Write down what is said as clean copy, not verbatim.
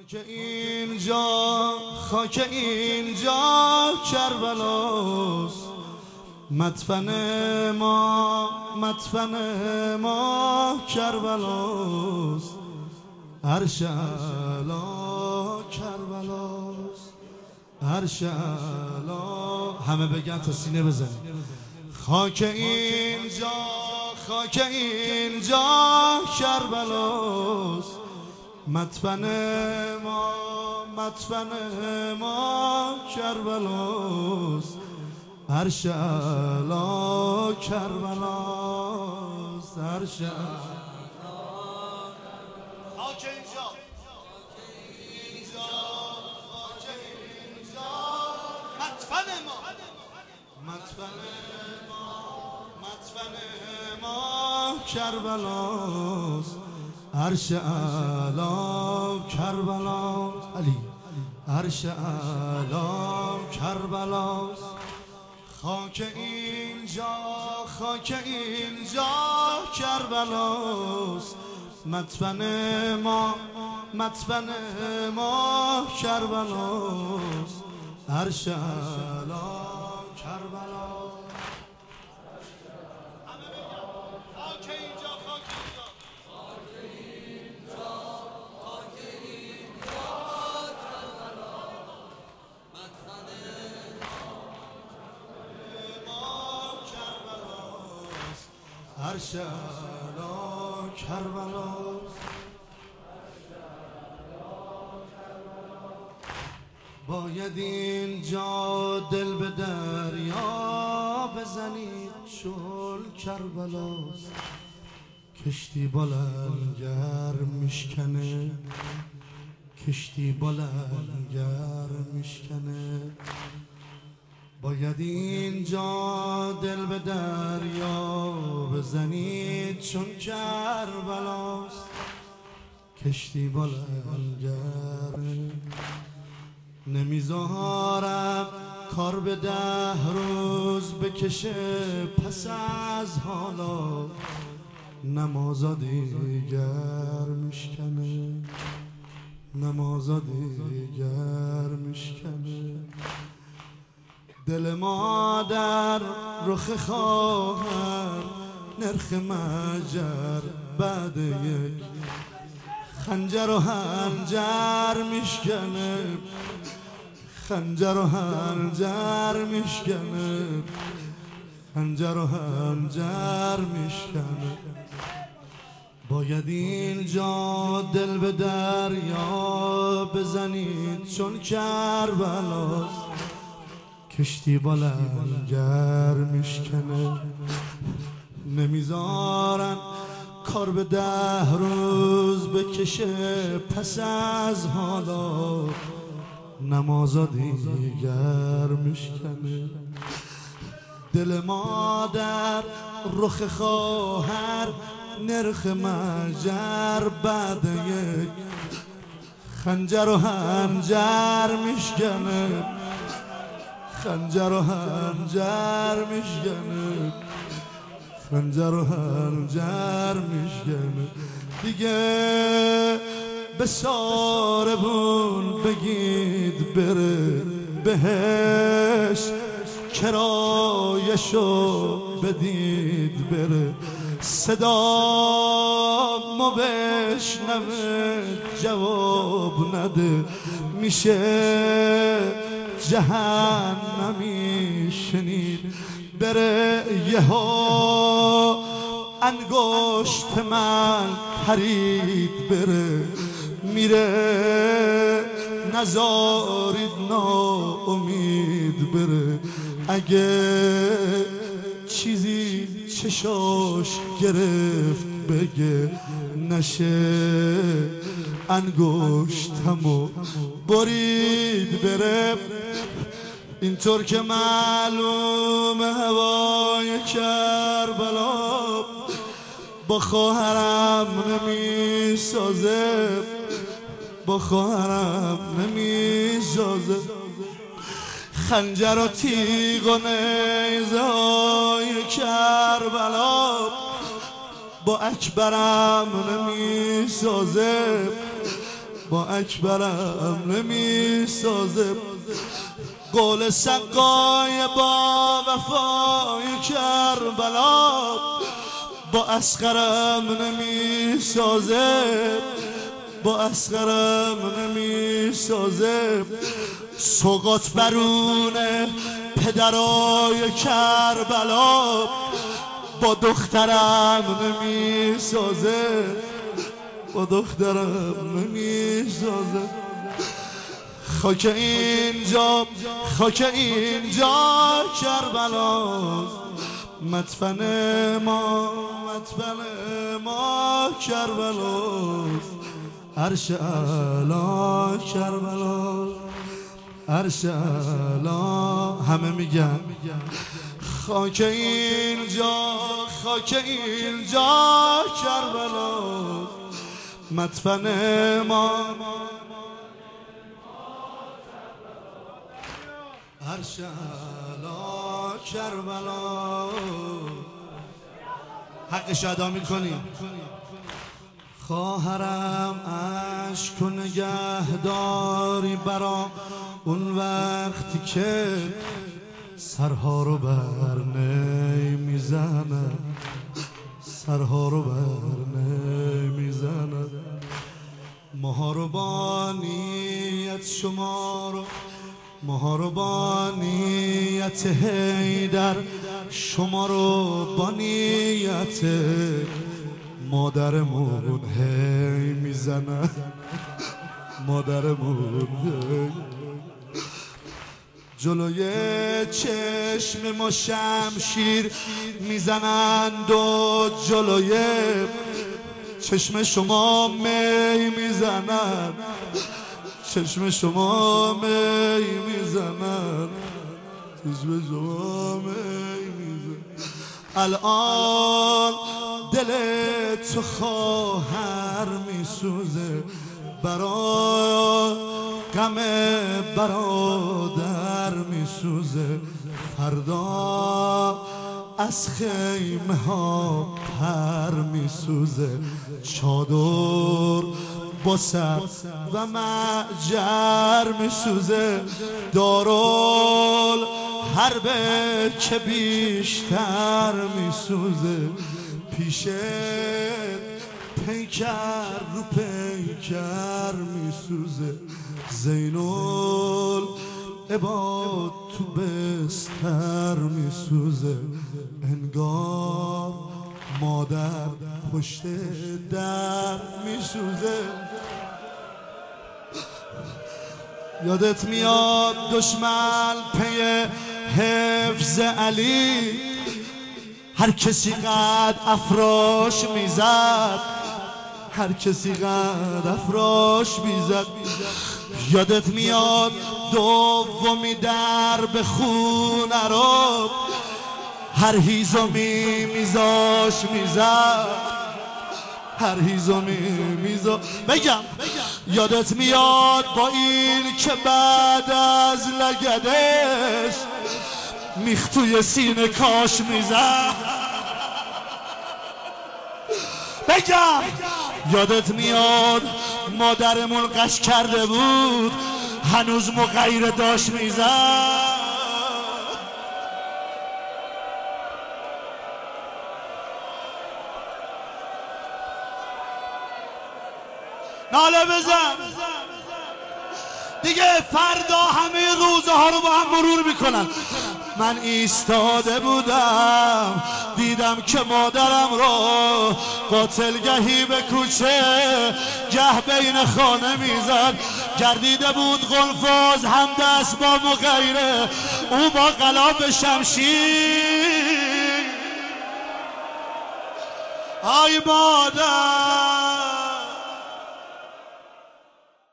خاک اینجا کربلاست، مدفن ما کربلاست، عرش اعلی کربلاست، عرش اعلی. همه بگن تا سینه بزنیم. خاک اینجا کربلاست، مدفن ما کربلاست، عرش اعلی کربلاست، عرش اعلی. خاک اینجا مدفن ما کربلاست، عرش اعلی کربلاست، علی عرش اعلی کربلاست. خاک اینجا کربلاست، مدفن ما کربلاست، عرش اعلی کربلاست. عرش اعلی کربلاست. باید اینجا دل به دریا بزنید چون کربلاست، کشتی بلندگر میشکنه، کشتی بلندگر میشکنه. باید اینجا دل به دریا بزنید چون کربلاست، کشتی بلندگر. نمیذارم کار به 10 روز بکشه پس از حالا، نمازا دیگر میشکنه، نمازا دیگر میشکنه. دل مادر رخ خواهر نرخ مجر بعد یک خنجر و هنجر میشکنه، خنجر و هنجر میشکنه، خنجر و هنجر میشکنه. باید اینجا دل به دریا بزنید چون کربلاست، کشتی بلندگر میشکنه. نمیذارن کار به 10 روز بکشه پس از حالا، نمازا دیگر میشکنه. دل مادر رخ خواهر نرخ مجر بعد یک خنجر و هنجر میشکنه، خنجر و هنجر میشکنه، خنجر و هنجر میشکنه. دیگه به ساربون بگید بره بهش، کرایشو بدید بره، صدامو بشنوه جواب نده، میشه جهنمی شنید بره. یهو انگشت من پرید بره، میره نزارید ناامید بره. اگه چیزی چشاش گرفت بگه، نشه انگشتمو برید بره. اینطور که معلوم هوای کربلا با خواهرم نمیسازه، با خواهرم نمیسازه. خنجر و تیغ و نیزه های کربلا با اکبرم نمیسازه، با اکبرم نمی سازه. قول سقای با وفای کربلا با اصغرم نمی سازه، با اصغرم نمی سازه. سوقات برونه پدرای کربلا با دخترم نمی سازه، با دخترم نمی سازه. خاک اینجا خاک اینجا کربلاست، مدفن ما کربلاست. عرش اعلا کربلاست، عرش اعلا. همه میگن خاک اینجا کربلاست، مدفن ما عرش اعلا کربلا. حقش ادا میکنیم. خواهرم اشک و نگهداری برا اون وقتی که سرها رو بر نی میزنه، سرها رو بر نی میزنه. ماها رو با نیت شما رو، ماها رو با نیت حیدر، شما رو با نیت مادرمون هی میزنن، مادرمون هی. جلوی چشم ما شمشیر میزنند و جلوی چشم شما می میزنند، چشم شما می میزنند، چشم شما می میزنند. الان دل تو خواهر میسوزه برای غم برادر میسوزه. فردا از خیمه ها پر میسوزه، چادر با سر و معجر میسوزه. دارال حربه که بیشتر میسوزه، پیشه پیکر رو پیکر میسوزه. زینال عباد تو بستر میسوزه. انگار مادر پشت در میسوزه. یادت میاد دشمن پی حفظ علی، هر کسی قد افراش میزد، هر کسی قد افراش میزد. یادت میاد دومی در به خونه رو، هر هیزمی میزاش میزد، هر هیزمی میزا. بگم یادت میاد با این که بعد از لگدش میخ توی سینه کاش میزد. بگم یادت میاد مادرمون قش کرده بود هنوز مغیره داشت میزد. ناله بزن دیگه. فردا همه روزه ها رو با هم مرور میکنن. من ایستاده بودم دیدم که مادرم رو قاتلگهی به کوچه گه بین خانه میزد. گردیده بود قلفاز هم دست با مغیره، او با قلاب شمشیر. آی مادر